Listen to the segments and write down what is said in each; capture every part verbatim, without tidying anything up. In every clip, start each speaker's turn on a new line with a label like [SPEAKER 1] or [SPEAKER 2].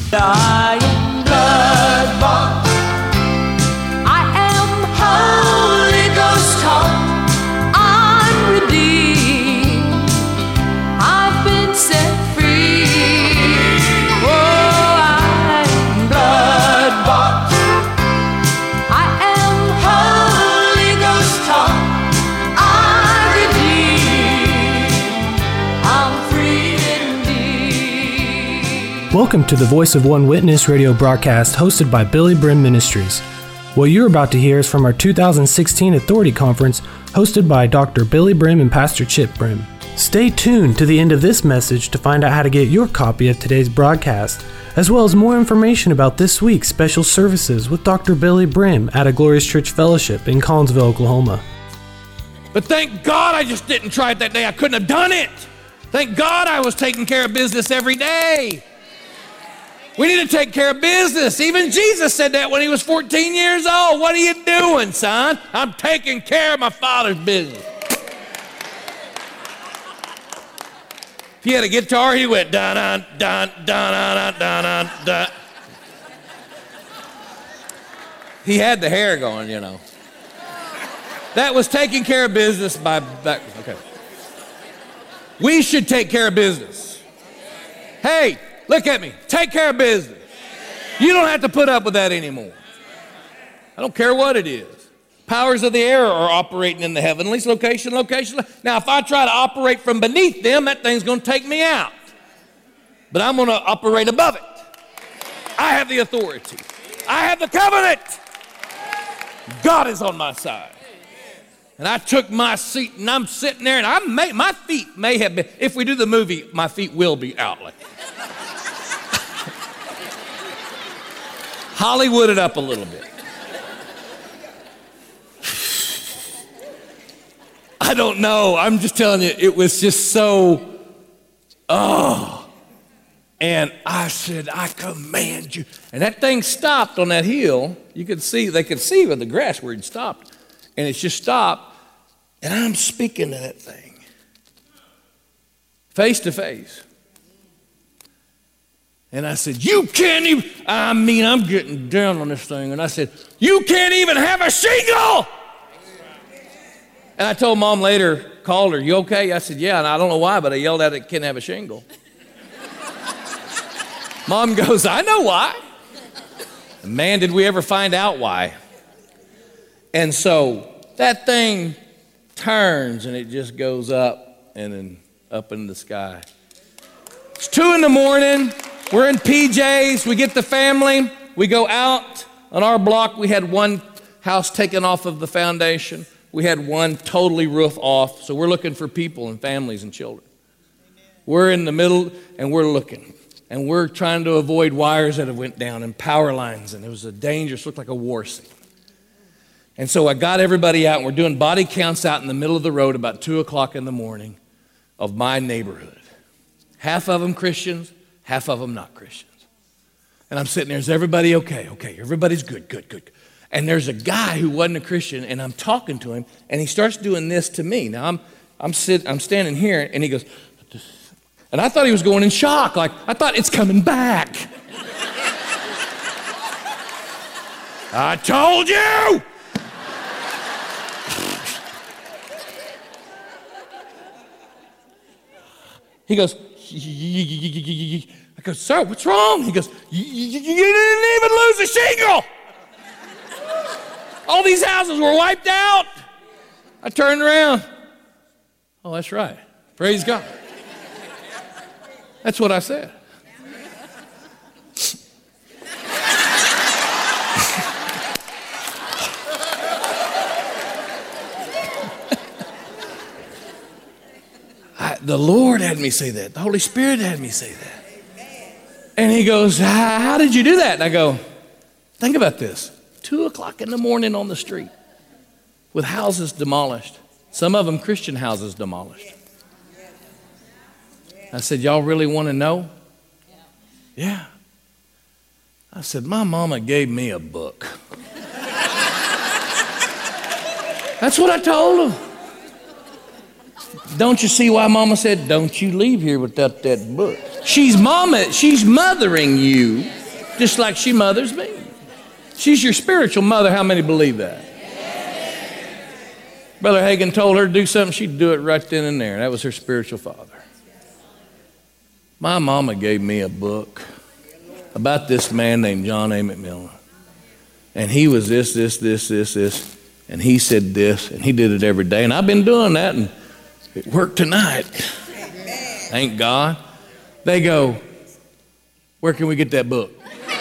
[SPEAKER 1] I am blood-bought. I am Holy Ghost taught. I'm redeemed. I've been set free. Oh, I am blood-bought. I am Holy Ghost taught. I'm redeemed. I'm free indeed.
[SPEAKER 2] Welcome to the Voice of One Witness radio broadcast hosted by Billy Brim Ministries. What you're about to hear is from our two thousand sixteen Authority Conference hosted by Doctor Billy Brim and Pastor Chip Brim. Stay tuned to the end of this message to find out how to get your copy of today's broadcast, as well as more information about this week's special services with Doctor Billy Brim at a Glorious Church Fellowship in Collinsville, Oklahoma.
[SPEAKER 3] But thank God I just didn't try it that day. I couldn't have done it. Thank God I was taking care of business every day. We need to take care of business. Even Jesus said that when he was fourteen years old. What are you doing, son? I'm taking care of my Father's business. If he had a guitar, he went dun dun dun dun dun dun dun dun. He had the hair going, you know. That was taking care of business by back. Okay. We should take care of business. Hey, look at me. Take care of business. You don't have to put up with that anymore. I don't care what it is. Powers of the air are operating in the heavenlies, location, location. Now, if I try to operate from beneath them, that thing's going to take me out. But I'm going to operate above it. I have the authority. I have the covenant. God is on my side. And I took my seat, and I'm sitting there, and I may, my feet may have been, if we do the movie, my feet will be out like Hollywood it up a little bit. I don't know. I'm just telling you, it was just so, oh. And I said, I command you. And that thing stopped on that hill. You could see, they could see with the grass where it stopped. And it's just stopped. And I'm speaking to that thing. Face to face. And I said, you can't even, I mean, I'm getting down on this thing. And I said, you can't even have a shingle. And I told Mom later, called her, you okay? I said, yeah. And I don't know why, but I yelled at it, can't have a shingle. Mom goes, I know why. And man, did we ever find out why. And so that thing turns and it just goes up and then up in the sky. It's two in the morning. We're in P Js. We get the family. We go out. On our block, we had one house taken off of the foundation. We had one totally roof off. So we're looking for people and families and children. We're in the middle and we're looking. And we're trying to avoid wires that have went down and power lines. And it was a dangerous, looked like a war scene. And so I got everybody out and we're doing body counts out in the middle of the road about two o'clock in the morning of my neighborhood. Half of them Christians, half of them not Christians. And I'm sitting there, is everybody okay? Okay, everybody's good, good, good. And there's a guy who wasn't a Christian, and I'm talking to him, and he starts doing this to me. Now, I'm I'm sit, I'm standing here, and he goes, and I thought he was going in shock, like, I thought it's coming back. I told you! He goes, I go, sir, what's wrong? He goes, you didn't even lose a shingle. All these houses were wiped out. I turned around. Oh, that's right. Praise God. That's what I said. I, the Lord had me say that. The Holy Spirit had me say that. And he goes, how did you do that? And I go, think about this. Two o'clock in the morning on the street with houses demolished. Some of them Christian houses demolished. I said, y'all really want to know? Yeah. I said, my mama gave me a book. That's what I told them. Don't you see why mama said, don't you leave here without that book? She's mama, she's mothering you just like she mothers me. She's your spiritual mother. How many believe that? Brother Hagin told her to do something, she'd do it right then and there. That was her spiritual father. My mama gave me a book about this man named John A. McMillan. And he was this, this, this, this, this. And he said this, and he did it every day. And I've been doing that, and it worked tonight. Thank God. They go, where can we get that book?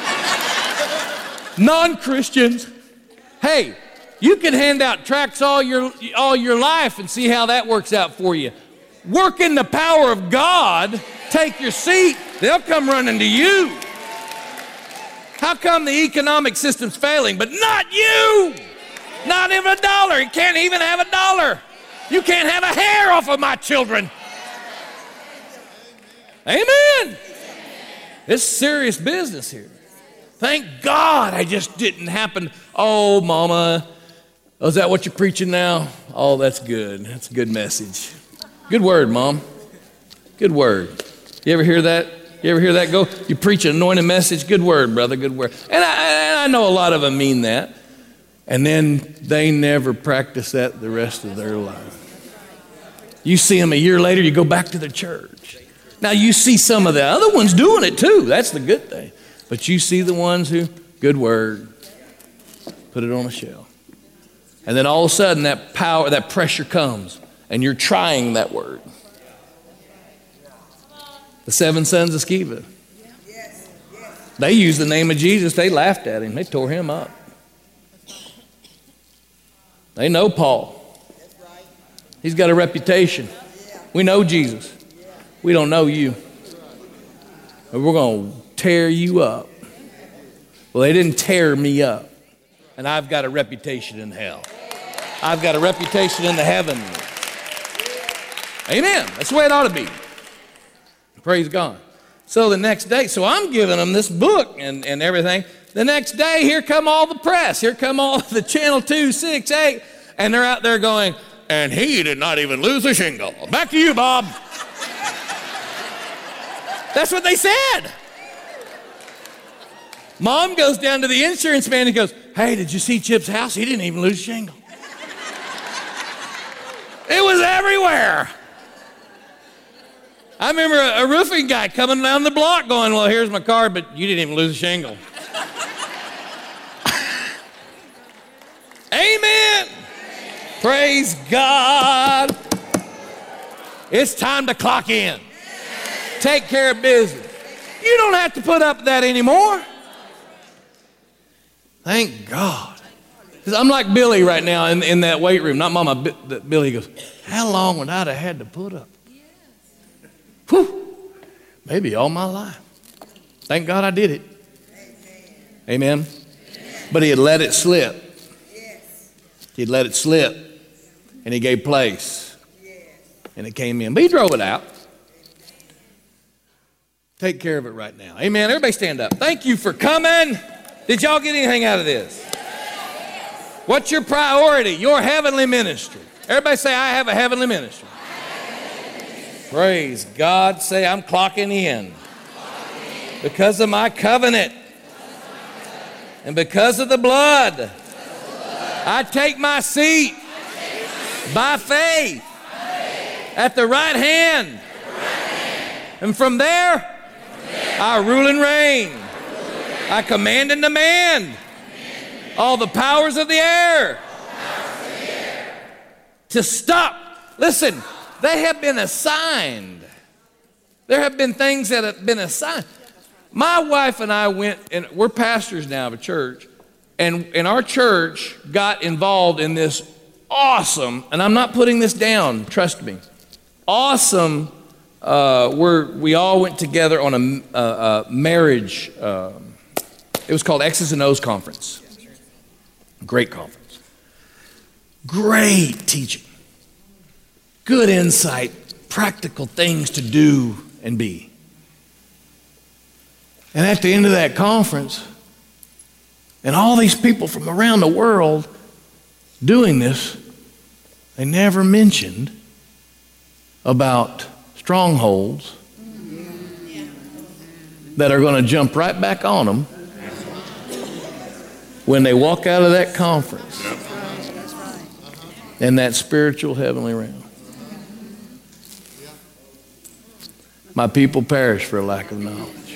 [SPEAKER 3] Non-Christians. Hey, you can hand out tracts all your, all your life and see how that works out for you. Work in the power of God. Take your seat. They'll come running to you. How come the economic system's failing, but not you? Not even a dollar. You can't even have a dollar. You can't have a hair off of my children. Amen. It's serious business here. Thank God I just didn't happen. Oh, Mama, oh, is that what you're preaching now? Oh, that's good. That's a good message. Good word, Mom. Good word. You ever hear that? You ever hear that go? You preach an anointed message. Good word, brother. Good word. And I, and I know a lot of them mean that. And then they never practice that the rest of their life. You see them a year later, you go back to the church. Now you see some of the other ones doing it too. That's the good thing. But you see the ones who, good word, put it on a shelf. And then all of a sudden that power, that pressure comes and you're trying that word. The seven sons of Sceva. They used the name of Jesus. They laughed at him. They tore him up. They know Paul. He's got a reputation. We know Jesus. We don't know you. And we're going to tear you up. Well, they didn't tear me up. And I've got a reputation in hell. I've got a reputation in the heavens. Amen. That's the way it ought to be. Praise God. So the next day, so I'm giving them this book and, and everything. The next day, here come all the press. Here come all the Channel two, six, eight. And they're out there going, and he did not even lose a shingle. Back to you, Bob. That's what they said. Mom goes down to the insurance man and goes, hey, did you see Chip's house? He didn't even lose a shingle. It was everywhere. I remember a, a roofing guy coming down the block going, well, here's my card, but you didn't even lose a shingle. Amen. Praise God. It's time to clock in. Take care of business. You don't have to put up with that anymore. Thank God. I'm like Billy right now in, in that weight room. Not Mama, Billy goes, how long would I have had to put up? Whew. Maybe all my life. Thank God I did it. Amen. Amen. But he had let it slip. Yes. He'd let it slip. And he gave place. Yes. And it came in. But he drove it out. Take care of it right now. Amen. Everybody stand up. Thank you for coming. Did y'all get anything out of this? What's your priority? Your heavenly ministry. Everybody say, I have a heavenly ministry. Praise God. Say, I'm clocking in. Because of my covenant. And because of the blood. I take my seat. By faith. At the right hand. And from there, I rule and reign. I command and demand all the powers of the air to stop. Listen, they have been assigned. There have been things that have been assigned. My wife and I went, and we're pastors now of a church, and, and our church got involved in this awesome, and I'm not putting this down, trust me, awesome, uh, we're, we all went together on a, a, a marriage, uh, it was called X's and O's Conference. Great conference. Great teaching. Good insight, practical things to do and be. And at the end of that conference, and all these people from around the world doing this, they never mentioned about strongholds that are going to jump right back on them when they walk out of that conference in that spiritual heavenly realm. My people perish for a lack of knowledge.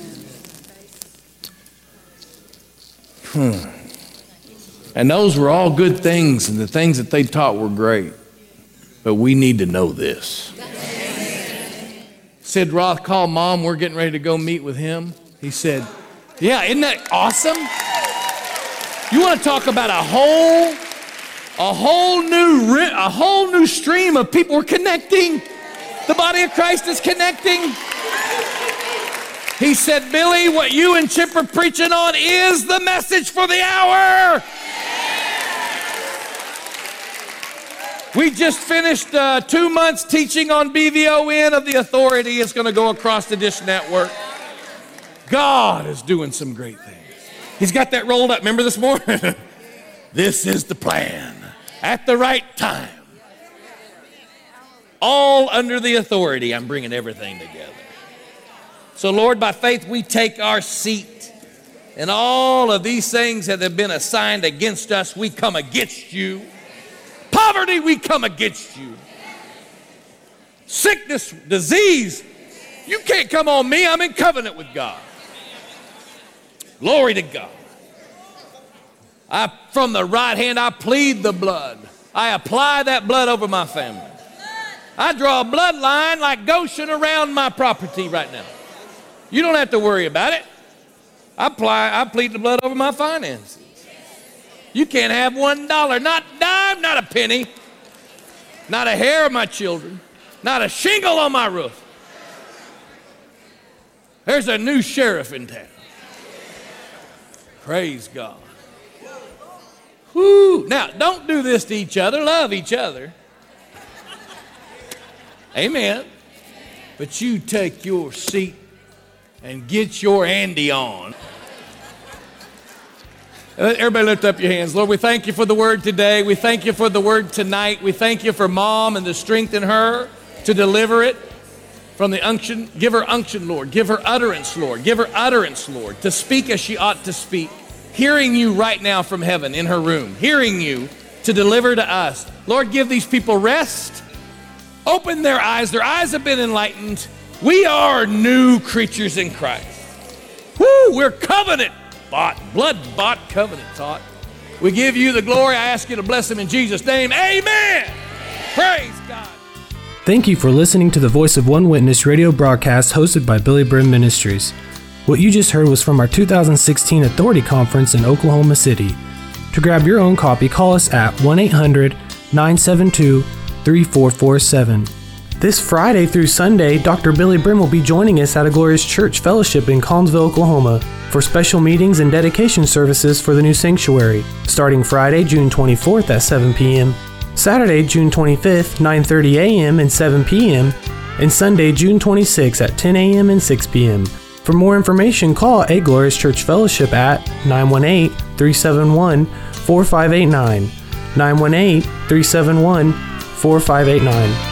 [SPEAKER 3] Hmm. And those were all good things, and the things that they taught were great. But we need to know this. Sid Roth called Mom. We're getting ready to go meet with him. He said, yeah, isn't that awesome? You want to talk about a whole, a whole new, a whole new stream of people we're connecting. The body of Christ is connecting. He said, Billy, what you and Chip are preaching on is the message for the hour. We just finished uh, two months teaching on B V O N of the authority. It's going to go across the Dish Network. God is doing some great things. He's got that rolled up. Remember this morning? This is the plan. At the right time. All under the authority. I'm bringing everything together. So, Lord, by faith, we take our seat. And all of these things that have been assigned against us, we come against you. Poverty, we come against you. Sickness, disease, you can't come on me. I'm in covenant with God. Glory to God. I, from the right hand, I plead the blood. I apply that blood over my family. I draw a bloodline like Goshen around my property right now. You don't have to worry about it. I apply, I plead the blood over my finances. You can't have one dollar, not a dime, not a penny, not a hair of my children, not a shingle on my roof. There's a new sheriff in town. Praise God. Whoo. Now, don't do this to each other. Love each other. Amen. But you take your seat and get your Andy on. Everybody lift up your hands. Lord, we thank you for the word today. We thank you for the word tonight. We thank you for Mom and the strength in her to deliver it from the unction. Give her unction, Lord. Give her utterance, Lord. Give her utterance, Lord, to speak as she ought to speak. Hearing you right now from heaven in her room. Hearing you to deliver to us. Lord, give these people rest. Open their eyes. Their eyes have been enlightened. We are new creatures in Christ. Woo, we're covenant bought, blood bought, covenant taught. We give you the glory. I ask you to bless them in Jesus' name. Amen. Praise God.
[SPEAKER 2] Thank you for listening to the Voice of One Witness radio broadcast hosted by Billy Brim Ministries. What you just heard was from our two thousand sixteen Authority Conference in Oklahoma City. To grab your own copy, call us at one eight hundred nine seven two three four four seven. This Friday through Sunday, Doctor Billy Brim will be joining us at a Glorious Church Fellowship in Collinsville, Oklahoma, for special meetings and dedication services for the new sanctuary, starting Friday, June twenty-fourth at seven p.m., Saturday, June twenty-fifth, nine thirty a.m. and seven p.m., and Sunday, June twenty-sixth at ten a.m. and six p.m. For more information, call A Glorious Church Fellowship at nine one eight, three seven one, four five eight nine, nine one eight, three seven one, four five eight nine.